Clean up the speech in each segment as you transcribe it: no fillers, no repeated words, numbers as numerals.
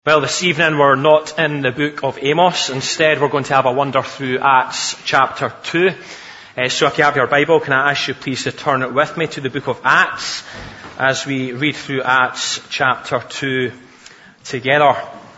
Well, this evening we're not in the book of Amos. Instead, we're going to have a wander through Acts chapter 2. So if you have your Bible, can I ask you please to turn it with me to the book of Acts as we read through Acts chapter 2 together.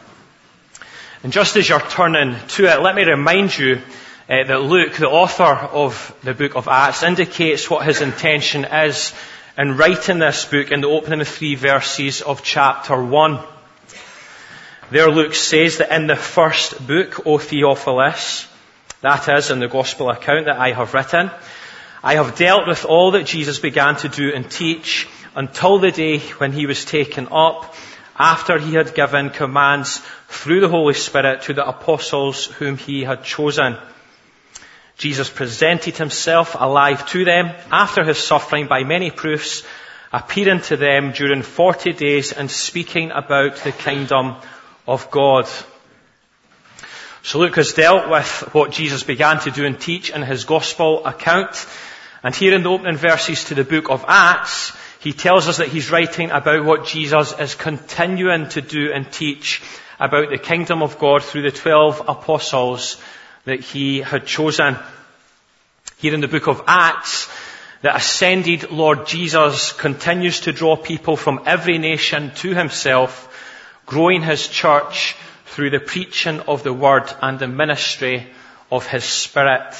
And just as you're turning to it, let me remind you that Luke, the author of the book of Acts, indicates what his intention is in writing this book in the opening 3 verses of chapter 1. There Luke says that in the first book, O Theophilus, that is, in the gospel account that I have written, I have dealt with all that Jesus began to do and teach until the day when he was taken up, after he had given commands through the Holy Spirit to the apostles whom he had chosen. Jesus presented himself alive to them after his suffering by many proofs, appearing to them during 40 days and speaking about the kingdom of God. So Luke has dealt with what Jesus began to do and teach in his gospel account. And here in the opening verses to the book of Acts, he tells us that he's writing about what Jesus is continuing to do and teach about the kingdom of God through the 12 apostles that he had chosen. Here in the book of Acts, the ascended Lord Jesus continues to draw people from every nation to himself, growing his church through the preaching of the word and the ministry of his Spirit.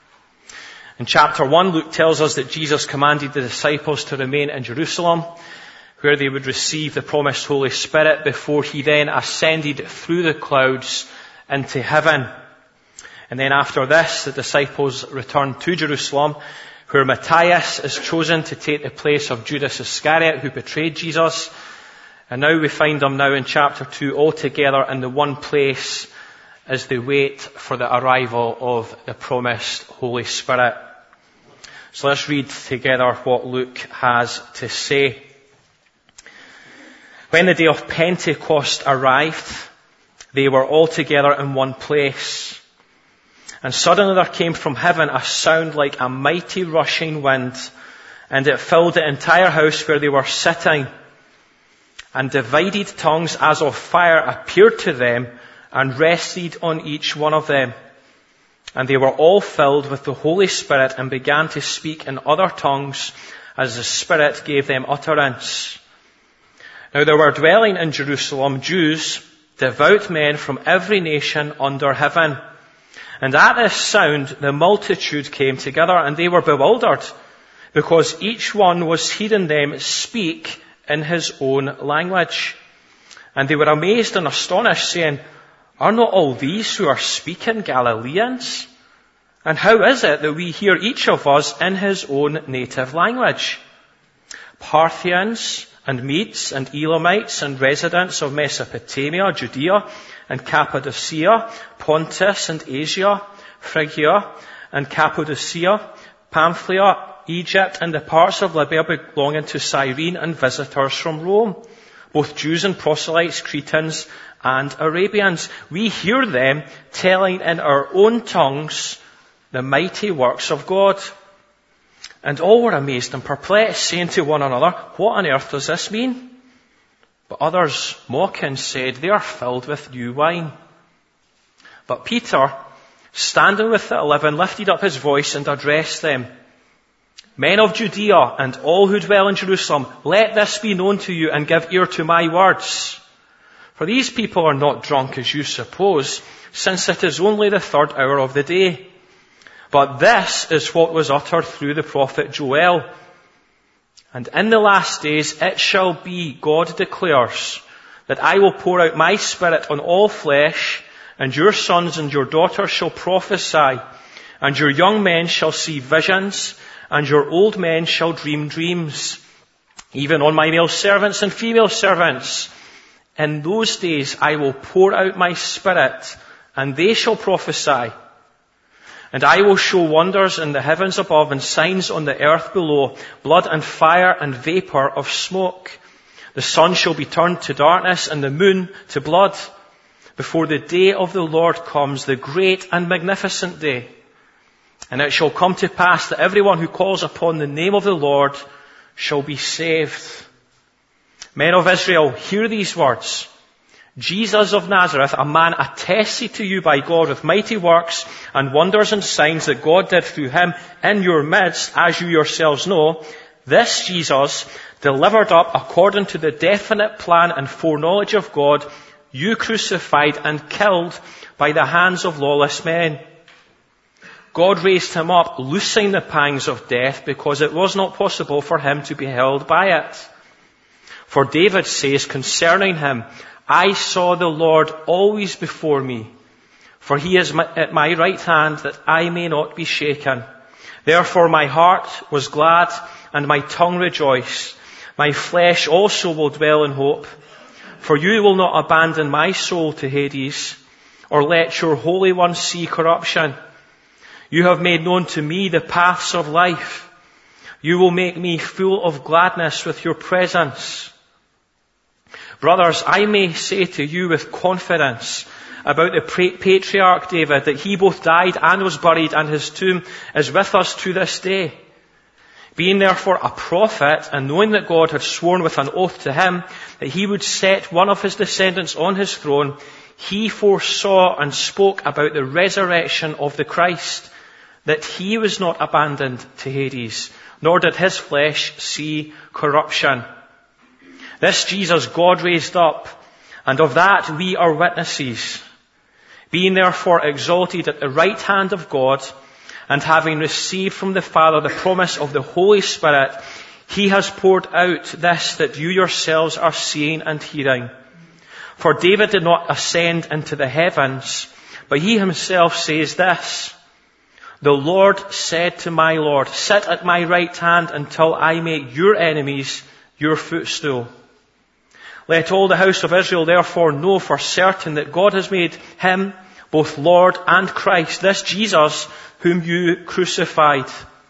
In chapter 1, Luke tells us that Jesus commanded the disciples to remain in Jerusalem, where they would receive the promised Holy Spirit before he then ascended through the clouds into heaven. And then after this, the disciples returned to Jerusalem, where Matthias is chosen to take the place of Judas Iscariot, who betrayed Jesus. And now we find them now in chapter 2 all together in the one place as they wait for the arrival of the promised Holy Spirit. So let's read together what Luke has to say. When the day of Pentecost arrived, they were all together in one place. And suddenly there came from heaven a sound like a mighty rushing wind, and it filled the entire house where they were sitting. And divided tongues as of fire appeared to them and rested on each one of them. And they were all filled with the Holy Spirit and began to speak in other tongues as the Spirit gave them utterance. Now there were dwelling in Jerusalem Jews, devout men from every nation under heaven. And at this sound the multitude came together, and they were bewildered, because each one was hearing them speak in his own language. And they were amazed and astonished, saying, Are not all these who are speaking Galileans? And how is it that we hear each of us in his own native language? Parthians and Medes and Elamites and residents of Mesopotamia, Judea and Cappadocia, Pontus and Asia, Phrygia and Cappadocia, Pamphylia, Egypt and the parts of Libya belonging to Cyrene, and visitors from Rome, both Jews and proselytes, Cretans and Arabians. We hear them telling in our own tongues the mighty works of God. And all were amazed and perplexed, saying to one another, What on earth does this mean? But others, mocking, said, They are filled with new wine. But Peter, standing with the 11, lifted up his voice and addressed them. Men of Judea and all who dwell in Jerusalem, let this be known to you and give ear to my words. For these people are not drunk as you suppose, since it is only the 3rd hour of the day. But this is what was uttered through the prophet Joel. And in the last days it shall be, God declares, that I will pour out my Spirit on all flesh, and your sons and your daughters shall prophesy, and your young men shall see visions, and your old men shall dream dreams, even on my male servants and female servants. In those days I will pour out my Spirit, and they shall prophesy. And I will show wonders in the heavens above and signs on the earth below, blood and fire and vapor of smoke. The sun shall be turned to darkness and the moon to blood, before the day of the Lord comes, the great and magnificent day. And it shall come to pass that everyone who calls upon the name of the Lord shall be saved. Men of Israel, hear these words. Jesus of Nazareth, a man attested to you by God with mighty works and wonders and signs that God did through him in your midst, as you yourselves know, this Jesus, delivered up according to the definite plan and foreknowledge of God, you crucified and killed by the hands of lawless men. God raised him up, loosing the pangs of death, because it was not possible for him to be held by it. For David says concerning him, I saw the Lord always before me, for he is at my right hand that I may not be shaken. Therefore my heart was glad and my tongue rejoiced. My flesh also will dwell in hope. For you will not abandon my soul to Hades, or let your Holy One see corruption. You have made known to me the paths of life. You will make me full of gladness with your presence. Brothers, I may say to you with confidence about the patriarch David that he both died and was buried, and his tomb is with us to this day. Being therefore a prophet, and knowing that God had sworn with an oath to him that he would set one of his descendants on his throne, he foresaw and spoke about the resurrection of the Christ, that he was not abandoned to Hades, nor did his flesh see corruption. This Jesus God raised up, and of that we are witnesses. Being therefore exalted at the right hand of God, and having received from the Father the promise of the Holy Spirit, he has poured out this that you yourselves are seeing and hearing. For David did not ascend into the heavens, but he himself says this, the Lord said to my Lord, sit at my right hand until I make your enemies your footstool. Let all the house of Israel therefore know for certain that God has made him both Lord and Christ, this Jesus whom you crucified.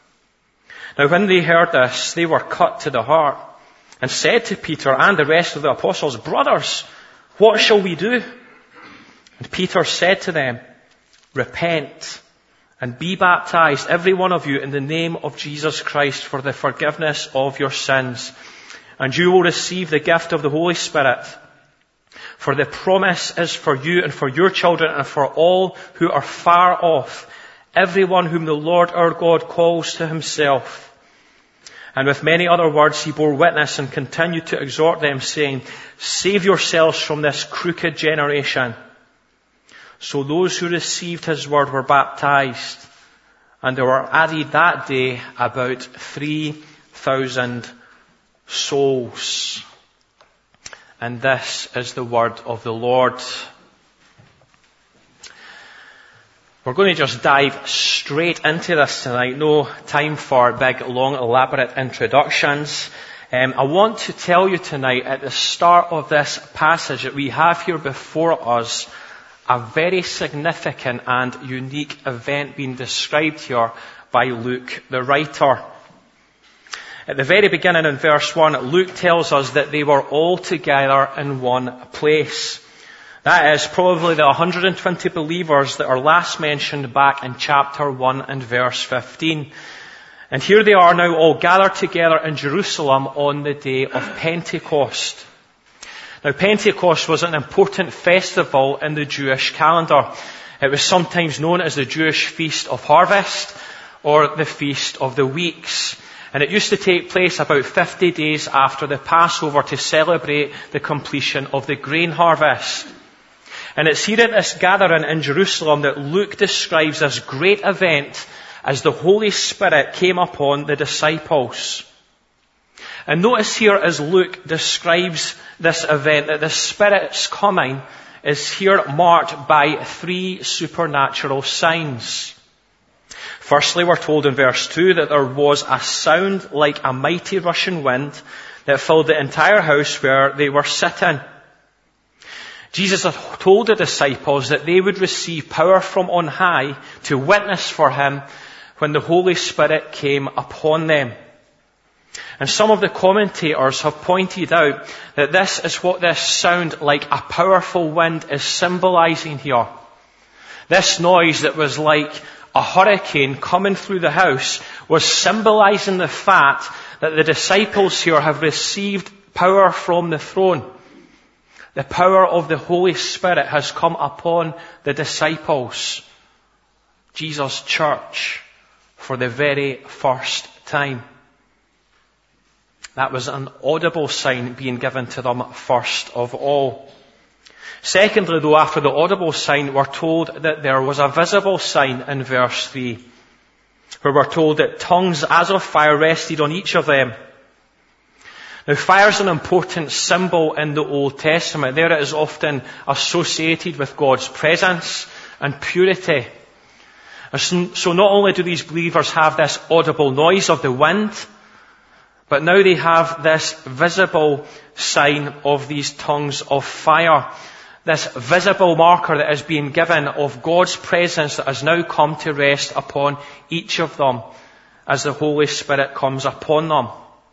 Now when they heard this, they were cut to the heart, and said to Peter and the rest of the apostles, brothers, what shall we do? And Peter said to them, repent and be baptized, every one of you, in the name of Jesus Christ for the forgiveness of your sins, and you will receive the gift of the Holy Spirit. For the promise is for you and for your children and for all who are far off, everyone whom the Lord our God calls to himself. And with many other words he bore witness and continued to exhort them, saying, save yourselves from this crooked generation. So those who received his word were baptized, and there were added that day about 3,000 souls. And this is the word of the Lord. We're going to just dive straight into this tonight. No time for big, long, elaborate introductions. I want to tell you tonight at the start of this passage that we have here before us a very significant and unique event being described here by Luke, the writer. At the very beginning in verse 1, Luke tells us that they were all together in one place. That is probably the 120 believers that are last mentioned back in chapter 1 and verse 15. And here they are now all gathered together in Jerusalem on the day of Pentecost. Now, Pentecost was an important festival in the Jewish calendar. It was sometimes known as the Jewish Feast of Harvest or the Feast of the Weeks. And it used to take place about 50 days after the Passover to celebrate the completion of the grain harvest. And it's here at this gathering in Jerusalem that Luke describes this great event as the Holy Spirit came upon the disciples. And notice here as Luke describes this event that the Spirit's coming is here marked by 3 supernatural signs. Firstly, we're told in verse 2 that there was a sound like a mighty rushing wind that filled the entire house where they were sitting. Jesus had told the disciples that they would receive power from on high to witness for him when the Holy Spirit came upon them. And some of the commentators have pointed out that this is what this sound like a powerful wind is symbolizing here. This noise that was like a hurricane coming through the house was symbolizing the fact that the disciples here have received power from the throne. The power of the Holy Spirit has come upon the disciples, Jesus' church, for the very first time. That was an audible sign being given to them first of all. Secondly, though, after the audible sign, we're told that there was a visible sign in verse 3, where we're told that tongues as of fire rested on each of them. Now, fire is an important symbol in the Old Testament. There it is often associated with God's presence and purity. So not only do these believers have this audible noise of the wind, but now they have this visible sign of these tongues of fire. This visible marker that is being given of God's presence that has now come to rest upon each of them as the Holy Spirit comes upon them.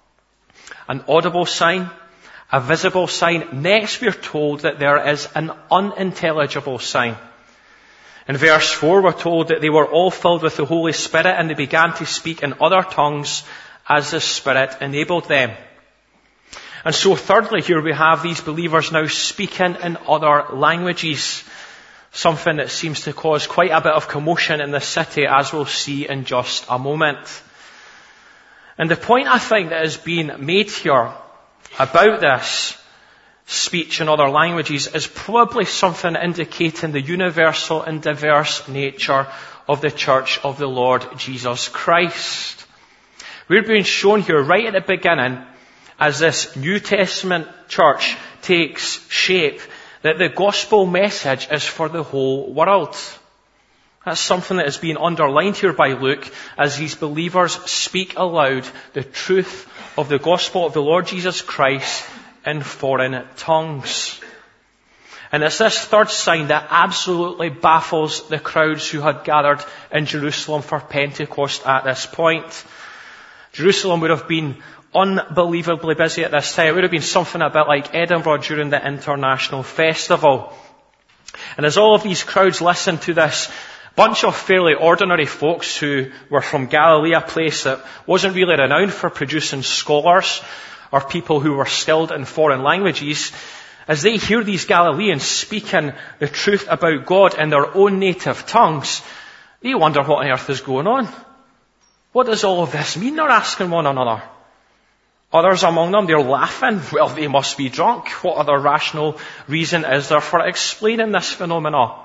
An audible sign, a visible sign. Next we're told that there is an unintelligible sign. In verse 4 we're told that they were all filled with the Holy Spirit and they began to speak in other tongues as the Spirit enabled them. And so thirdly, here we have these believers now speaking in other languages. Something that seems to cause quite a bit of commotion in the city, as we'll see in just a moment. And the point I think that is being made here about this speech in other languages is probably something indicating the universal and diverse nature of the Church of the Lord Jesus Christ. We're being shown here right at the beginning, as this New Testament church takes shape, that the gospel message is for the whole world. That's something that is being underlined here by Luke as these believers speak aloud the truth of the gospel of the Lord Jesus Christ in foreign tongues. And it's this third sign that absolutely baffles the crowds who had gathered in Jerusalem for Pentecost at this point. Jerusalem would have been unbelievably busy at this time. It would have been something a bit like Edinburgh during the International Festival. And as all of these crowds listened to this bunch of fairly ordinary folks who were from Galilee, a place that wasn't really renowned for producing scholars or people who were skilled in foreign languages, as they hear these Galileans speaking the truth about God in their own native tongues, they wonder what on earth is going on. What does all of this mean? They're asking one another. Others among them, they're laughing. Well, they must be drunk. What other rational reason is there for explaining this phenomena?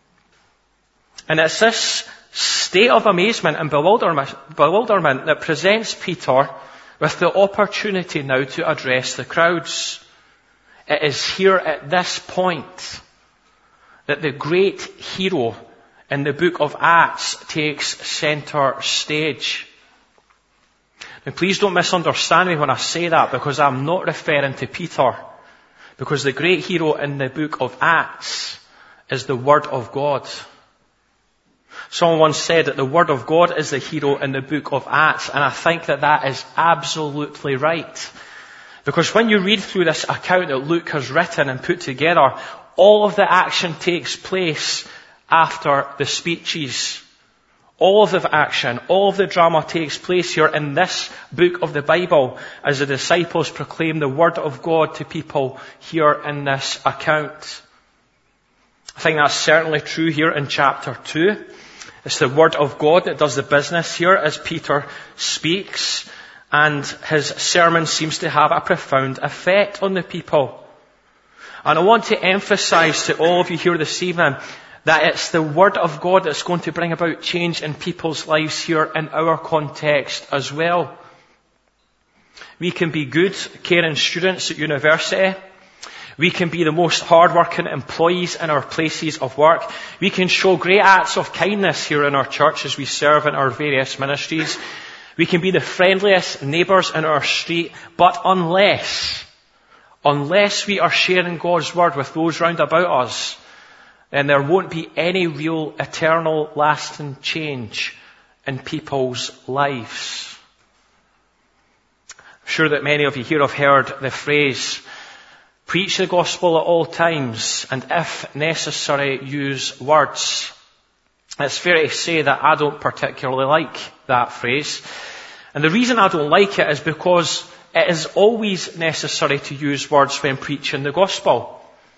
And it's this state of amazement and bewilderment that presents Peter with the opportunity now to address the crowds. It is here at this point that the great hero in the book of Acts takes center stage. Now please don't misunderstand me when I say that, because I'm not referring to Peter. Because the great hero in the book of Acts is the Word of God. Someone once said that the Word of God is the hero in the book of Acts, and I think that that is absolutely right. Because when you read through this account that Luke has written and put together, all of the action takes place after the speeches. All of the action, all of the drama takes place here in this book of the Bible as the disciples proclaim the Word of God to people here in this account. I think that's certainly true here in chapter 2. It's the Word of God that does the business here as Peter speaks, and his sermon seems to have a profound effect on the people. And I want to emphasize to all of you here this evening that it's the Word of God that's going to bring about change in people's lives here in our context as well. We can be good, caring students at university. We can be the most hard-working employees in our places of work. We can show great acts of kindness here in our church as we serve in our various ministries. We can be the friendliest neighbours in our street. But unless we are sharing God's Word with those round about us, then there won't be any real, eternal, lasting change in people's lives. I'm sure that many of you here have heard the phrase, preach the gospel at all times, and if necessary, use words. It's fair to say that I don't particularly like that phrase. And the reason I don't like it is because it is always necessary to use words when preaching the gospel.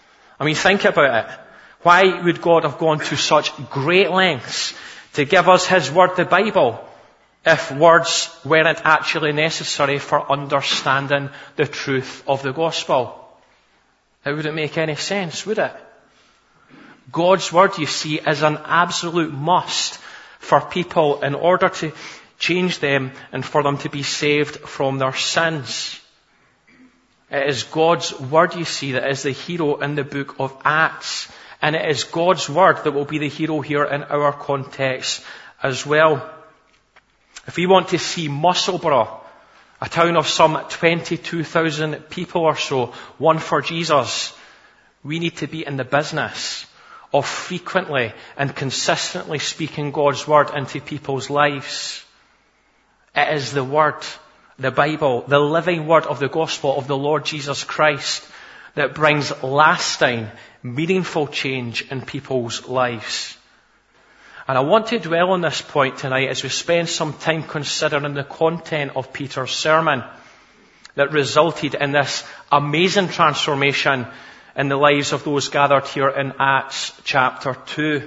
I mean, think about it. Why would God have gone to such great lengths to give us His Word, the Bible, if words weren't actually necessary for understanding the truth of the gospel? It wouldn't make any sense, would it? God's Word, you see, is an absolute must for people in order to change them and for them to be saved from their sins. It is God's Word, you see, that is the hero in the book of Acts. And it is God's Word that will be the hero here in our context as well. If we want to see Musselburgh, a town of some 22,000 people or so, won for Jesus, we need to be in the business of frequently and consistently speaking God's Word into people's lives. It is the Word, the Bible, the living Word of the gospel of the Lord Jesus Christ that brings lasting, meaningful change in people's lives. And I want to dwell on this point tonight as we spend some time considering the content of Peter's sermon that resulted in this amazing transformation in the lives of those gathered here in Acts chapter 2.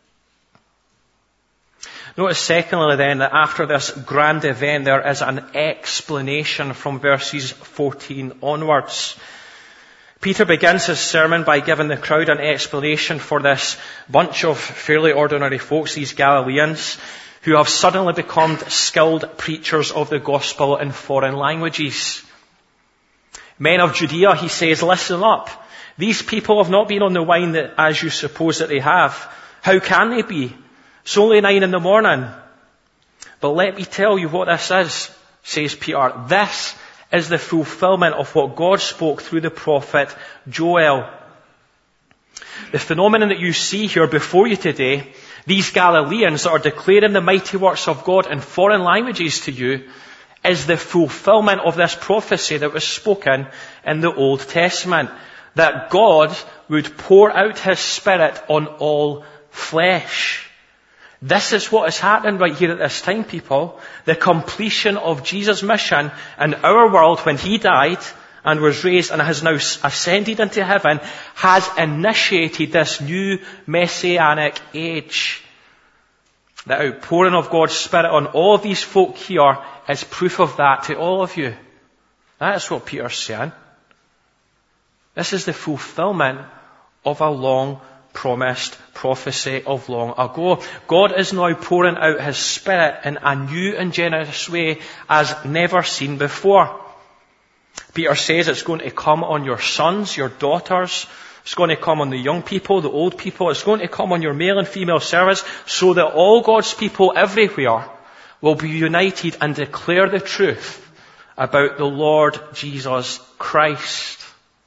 Notice secondly then that after this grand event there is an explanation from verses 14 onwards. Peter begins his sermon by giving the crowd an explanation for this bunch of fairly ordinary folks, these Galileans, who have suddenly become skilled preachers of the gospel in foreign languages. Men of Judea, he says, listen up. These people have not been on the wine that, as you suppose that they have. How can they be? It's only 9 a.m. But let me tell you what this is, says Peter. This is the fulfillment of what God spoke through the prophet Joel. The phenomenon that you see here before you today, these Galileans that are declaring the mighty works of God in foreign languages to you, is the fulfillment of this prophecy that was spoken in the Old Testament, that God would pour out His Spirit on all flesh. This is what is happening right here at this time, people. The completion of Jesus' mission in our world when He died and was raised and has now ascended into heaven has initiated this new messianic age. The outpouring of God's Spirit on all of these folk here is proof of that to all of you. That is what Peter's saying. This is the fulfillment of a long promised prophecy of long ago. God is now pouring out His Spirit in a new and generous way as never seen before. Peter says it's going to come on your sons, your daughters. It's going to come on the young people, the old people. It's going to come on your male and female servants so that all God's people everywhere will be united and declare the truth about the Lord Jesus Christ.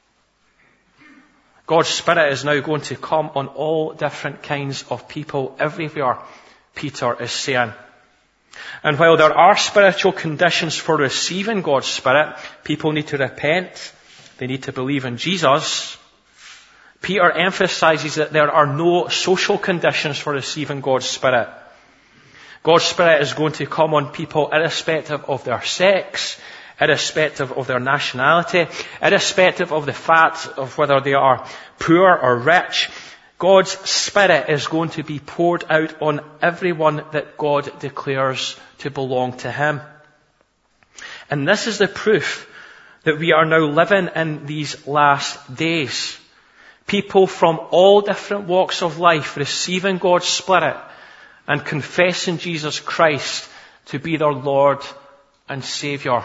God's Spirit is now going to come on all different kinds of people everywhere, Peter is saying. And while there are spiritual conditions for receiving God's Spirit, people need to repent, they need to believe in Jesus. Peter emphasizes that there are no social conditions for receiving God's Spirit. God's Spirit is going to come on people irrespective of their sex, irrespective of their nationality, irrespective of the fact of whether they are poor or rich. God's Spirit is going to be poured out on everyone that God declares to belong to Him. And this is the proof that we are now living in these last days. People from all different walks of life receiving God's Spirit and confessing Jesus Christ to be their Lord and Saviour.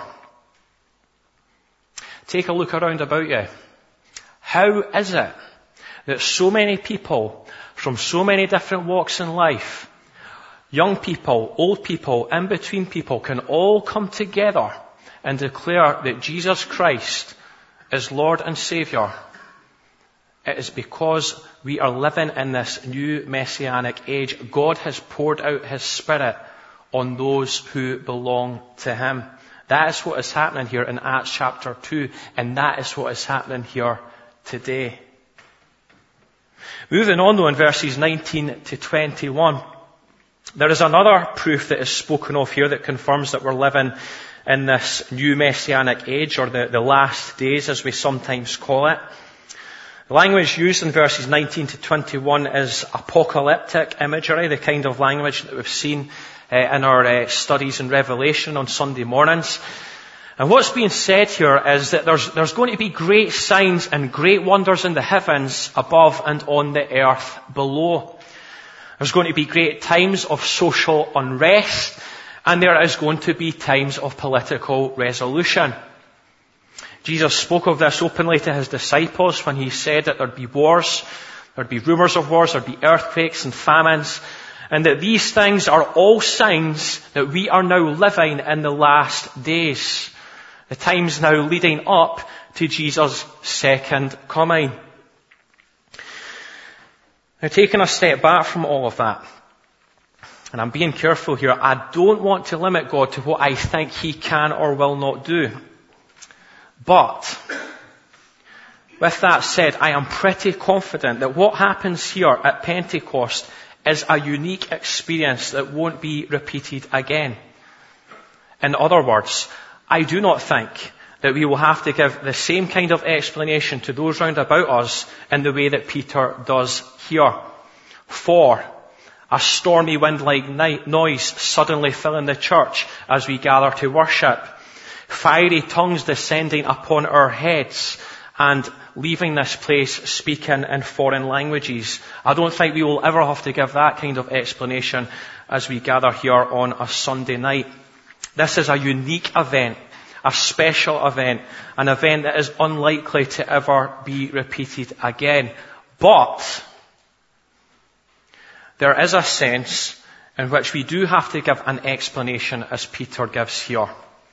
Take a look around about you. How is it that so many people from so many different walks in life, young people, old people, in-between people, can all come together and declare that Jesus Christ is Lord and Saviour? It is because we are living in this new messianic age. God has poured out His Spirit on those who belong to Him. That is what is happening here in Acts chapter 2, and that is what is happening here today. Moving on though in verses 19 to 21, there is another proof that is spoken of here that confirms that we're living in this new messianic age, or the last days as we sometimes call it. The language used in verses 19 to 21 is apocalyptic imagery, the kind of language that we've seen in our studies in Revelation on Sunday mornings. And what's being said here is that there's going to be great signs and great wonders in the heavens above and on the earth below. There's going to be great times of social unrest, and there is going to be times of political resolution. Jesus spoke of this openly to his disciples when he said that there'd be wars, there'd be rumors of wars, there'd be earthquakes and famines, and that these things are all signs that we are now living in the last days. The times now leading up to Jesus' second coming. Now, taking a step back from all of that, and I'm being careful here, I don't want to limit God to what I think he can or will not do. But, with that said, I am pretty confident that what happens here at Pentecost is a unique experience that won't be repeated again. In other words, I do not think that we will have to give the same kind of explanation to those round about us in the way that Peter does here. For a stormy wind-like noise suddenly filling the church as we gather to worship, fiery tongues descending upon our heads, and leaving this place speaking in foreign languages. I don't think we will ever have to give that kind of explanation as we gather here on a Sunday night. This is a unique event, a special event, an event that is unlikely to ever be repeated again. But there is a sense in which we do have to give an explanation as Peter gives here.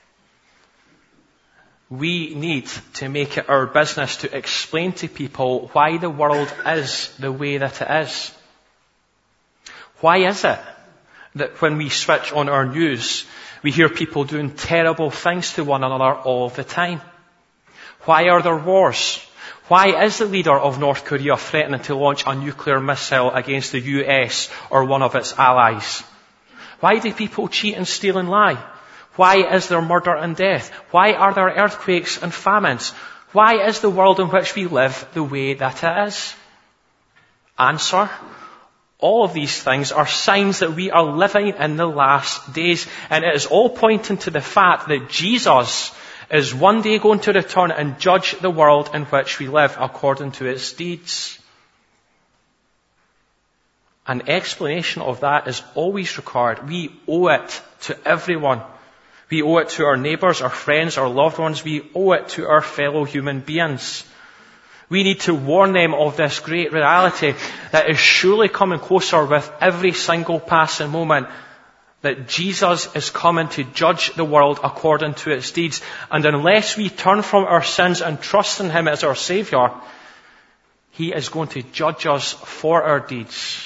We need to make it our business to explain to people why the world is the way that it is. Why is it that when we switch on our news, we hear people doing terrible things to one another all the time? Why are there wars? Why is the leader of North Korea threatening to launch a nuclear missile against the US or one of its allies? Why do people cheat and steal and lie? Why is there murder and death? Why are there earthquakes and famines? Why is the world in which we live the way that it is? Answer: all of these things are signs that we are living in the last days, and it is all pointing to the fact that Jesus is one day going to return and judge the world in which we live according to its deeds. An explanation of that is always required. We owe it to everyone. We owe it to our neighbours, our friends, our loved ones. We owe it to our fellow human beings. We need to warn them of this great reality that is surely coming closer with every single passing moment, that Jesus is coming to judge the world according to its deeds. And unless we turn from our sins and trust in him as our Saviour, he is going to judge us for our deeds.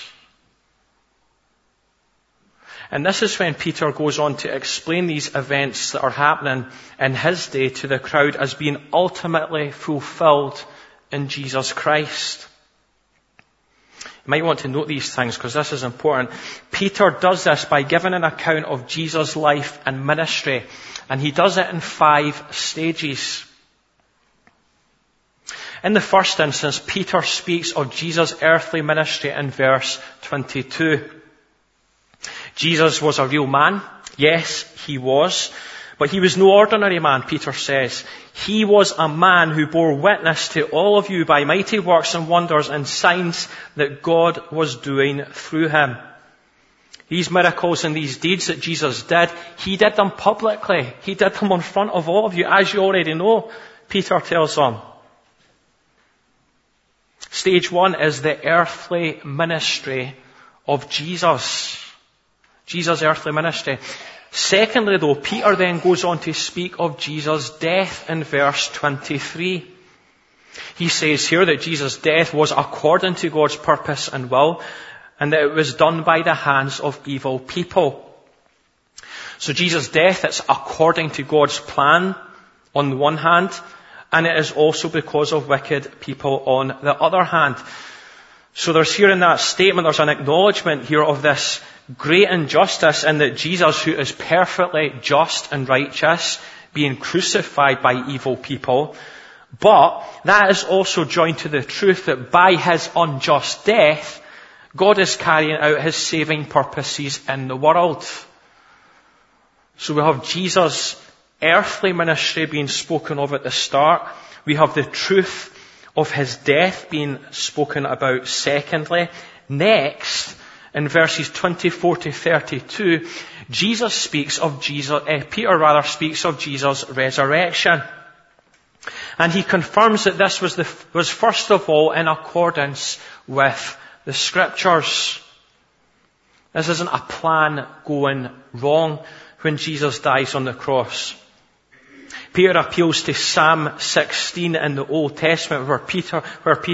And this is when Peter goes on to explain these events that are happening in his day to the crowd as being ultimately fulfilled in Jesus Christ. You might want to note these things because this is important. Peter does this by giving an account of Jesus' life and ministry, and he does it in 5 stages. In the first instance, Peter speaks of Jesus' earthly ministry in verse 22. Jesus was a real man. Yes, he was. But he was no ordinary man, Peter says. He was a man who bore witness to all of you by mighty works and wonders and signs that God was doing through him. These miracles and these deeds that Jesus did, he did them publicly. He did them in front of all of you, as you already know, Peter tells them. Stage 1 is the earthly ministry of Jesus. Jesus' earthly ministry. Secondly, though, Peter then goes on to speak of Jesus' death in verse 23. He says here that Jesus' death was according to God's purpose and will, and that it was done by the hands of evil people. So Jesus' death, it's according to God's plan on the one hand, and it is also because of wicked people on the other hand. So there's here in that statement, there's an acknowledgement here of this great injustice in that Jesus, who is perfectly just and righteous, being crucified by evil people, But that is also joined to the truth that by his unjust death, God is carrying out his saving purposes in the world. So we have Jesus' earthly ministry being spoken of at the start. We have the truth of his death being spoken about secondly. Next, in verses 24 to 32, Peter speaks of Jesus' resurrection. And he confirms that this was first of all in accordance with the Scriptures. This isn't a plan going wrong when Jesus dies on the cross. Peter appeals to Psalm 16 in the Old Testament where Peter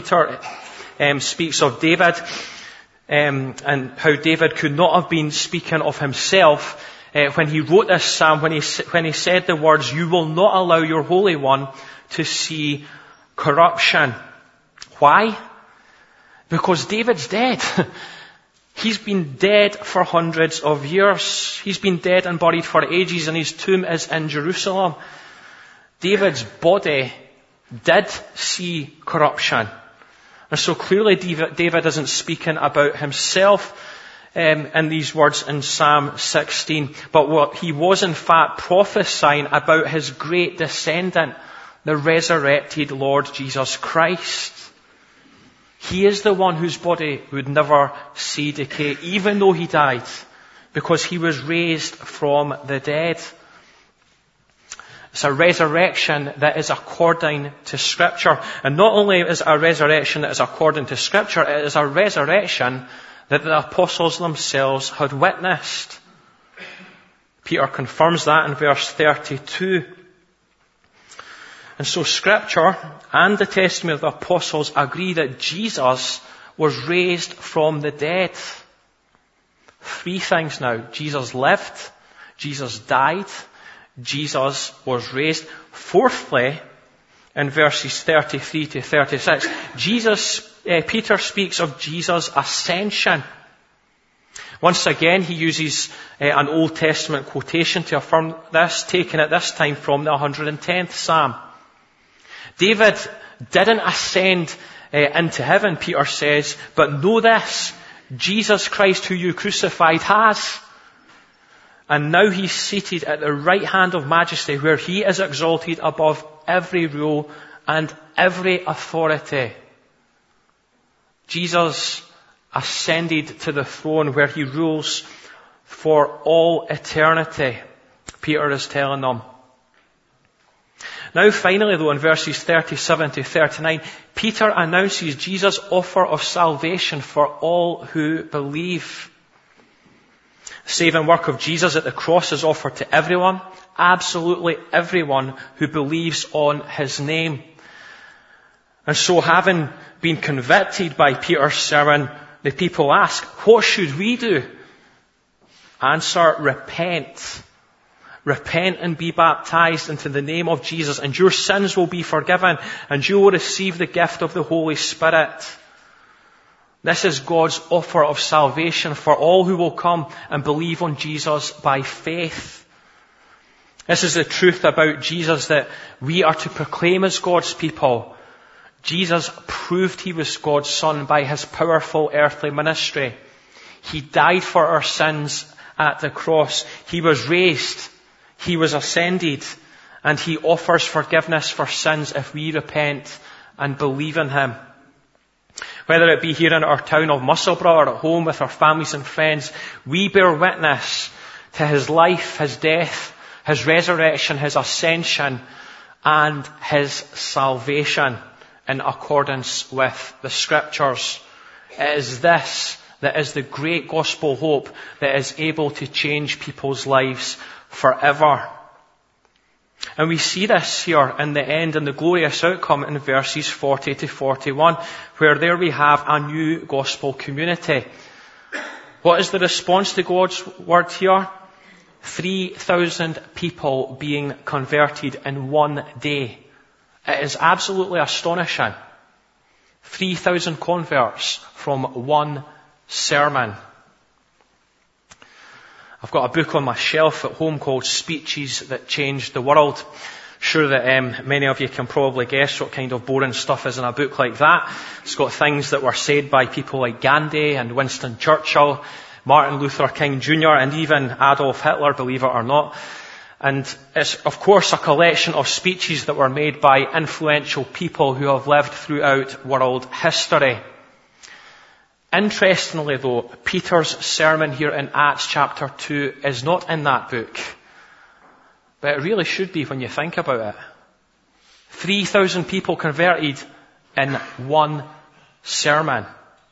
speaks of David and how David could not have been speaking of himself when he wrote this psalm, when he said the words, "You will not allow your Holy One to see corruption." Why? Because David's dead. He's been dead for hundreds of years. He's been dead and buried for ages, and his tomb is in Jerusalem. David's body did see corruption. And so clearly David isn't speaking about himself in these words in Psalm 16, but what he was in fact prophesying about his great descendant, the resurrected Lord Jesus Christ. He is the one whose body would never see decay, even though he died, because he was raised from the dead. It's a resurrection that is according to Scripture. And not only is it a resurrection that is according to Scripture, it is a resurrection that the apostles themselves had witnessed. Peter confirms that in verse 32. And so Scripture and the testimony of the apostles agree that Jesus was raised from the dead. Three things now. Jesus lived, Jesus died, Jesus was raised. Fourthly, in verses 33 to 36, Peter speaks of Jesus' ascension. Once again, he uses an Old Testament quotation to affirm this, taken at this time from the 110th Psalm. David didn't ascend into heaven, Peter says, but know this, Jesus Christ who you crucified has. And now he's seated at the right hand of majesty where he is exalted above every rule and every authority. Jesus ascended to the throne where he rules for all eternity, Peter is telling them. Now finally though, in verses 37 to 39, Peter announces Jesus' offer of salvation for all who believe. The saving work of Jesus at the cross is offered to everyone, absolutely everyone who believes on his name. And so having been convicted by Peter's sermon, the people ask, what should we do? Answer, repent. Repent and be baptized into the name of Jesus, and your sins will be forgiven, and you will receive the gift of the Holy Spirit. This is God's offer of salvation for all who will come and believe on Jesus by faith. This is the truth about Jesus that we are to proclaim as God's people. Jesus proved he was God's Son by his powerful earthly ministry. He died for our sins at the cross. He was raised. He was ascended. And he offers forgiveness for sins if we repent and believe in him. Whether it be here in our town of Musselburgh or at home with our families and friends, we bear witness to his life, his death, his resurrection, his ascension, and his salvation in accordance with the Scriptures. It is this that is the great gospel hope that is able to change people's lives forever. And we see this here in the end, in the glorious outcome in verses 40 to 41, where there we have a new gospel community. What is the response to God's word here? 3,000 people being converted in one day. It is absolutely astonishing. 3,000 converts from one sermon. I've got a book on my shelf at home called Speeches That Changed the World. Sure that many of you can probably guess what kind of boring stuff is in a book like that. It's got things that were said by people like Gandhi and Winston Churchill, Martin Luther King Jr., and even Adolf Hitler, believe it or not. And it's, of course, a collection of speeches that were made by influential people who have lived throughout world history. Interestingly, though, Peter's sermon here in Acts chapter 2 is not in that book. But it really should be when you think about it. 3,000 people converted in one sermon.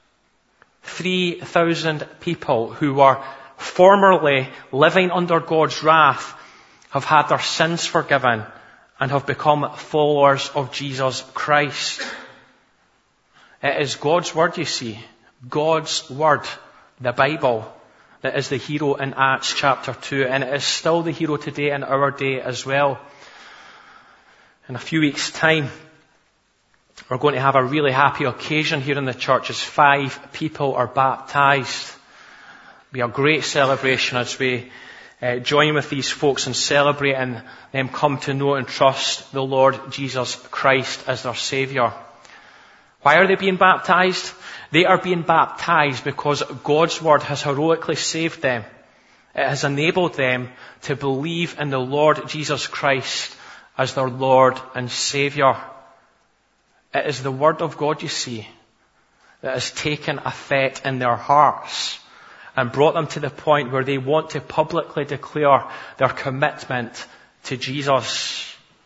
3,000 people who were formerly living under God's wrath have had their sins forgiven and have become followers of Jesus Christ. It is God's word, you see. God's word, the Bible, that is the hero in Acts chapter 2, and it is still the hero today in our day as well. In a few weeks' time, we're going to have a really happy occasion here in the church as 5 people are baptized. It'll be a great celebration as we join with these folks in celebrating them come to know and trust the Lord Jesus Christ as their Saviour. Why are they being baptized? They are being baptized because God's word has heroically saved them. It has enabled them to believe in the Lord Jesus Christ as their Lord and Saviour. It is the word of God, you see, that has taken effect in their hearts and brought them to the point where they want to publicly declare their commitment to Jesus.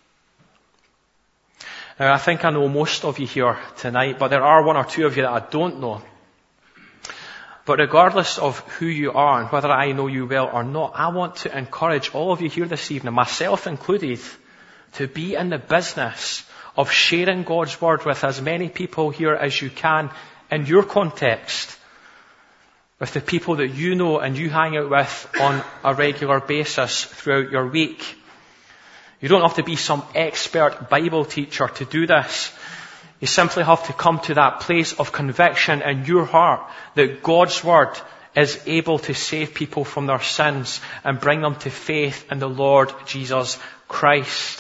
Now, I think I know most of you here tonight, but there are 1 or 2 of you that I don't know. But regardless of who you are and whether I know you well or not, I want to encourage all of you here this evening, myself included, to be in the business of sharing God's word with as many people here as you can in your context, with the people that you know and you hang out with on a regular basis throughout your week. You don't have to be some expert Bible teacher to do this. You simply have to come to that place of conviction in your heart that God's word is able to save people from their sins and bring them to faith in the Lord Jesus Christ.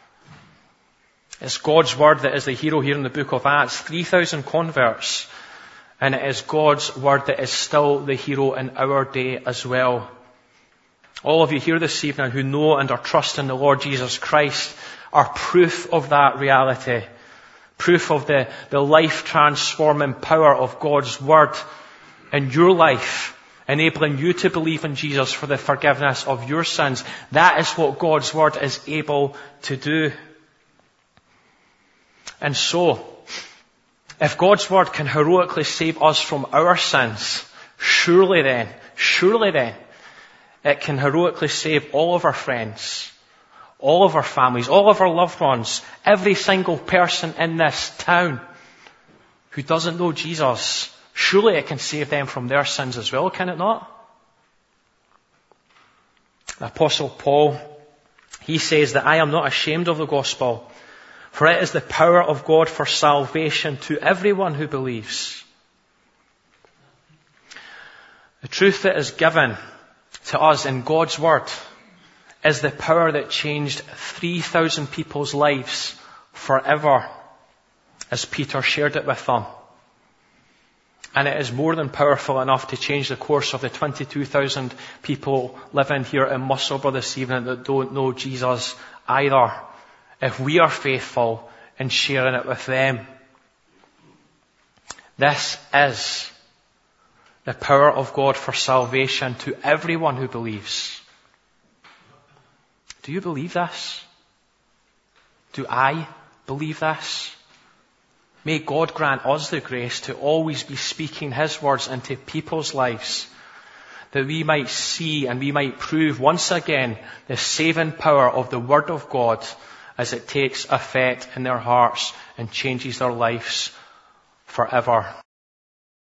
It's God's word that is the hero here in the book of Acts. 3,000 converts. And it is God's word that is still the hero in our day as well. All of you here this evening who know and are trusting the Lord Jesus Christ are proof of that reality. Proof of the life-transforming power of God's word in your life, enabling you to believe in Jesus for the forgiveness of your sins. That is what God's word is able to do. And so, if God's word can heroically save us from our sins, surely then, it can heroically save all of our friends, all of our families, all of our loved ones, every single person in this town who doesn't know Jesus. Surely it can save them from their sins as well, can it not? The Apostle Paul, he says that I am not ashamed of the gospel, for it is the power of God for salvation to everyone who believes. The truth that is given to us in God's word is the power that changed 3,000 people's lives forever, as Peter shared it with them. And it is more than powerful enough to change the course of the 22,000 people living here in Musselburgh this evening that don't know Jesus either, if we are faithful in sharing it with them. This is the power of God for salvation to everyone who believes. Do you believe this? Do I believe this? May God grant us the grace to always be speaking His words into people's lives, that we might see and we might prove once again the saving power of the Word of God as it takes effect in their hearts and changes their lives forever.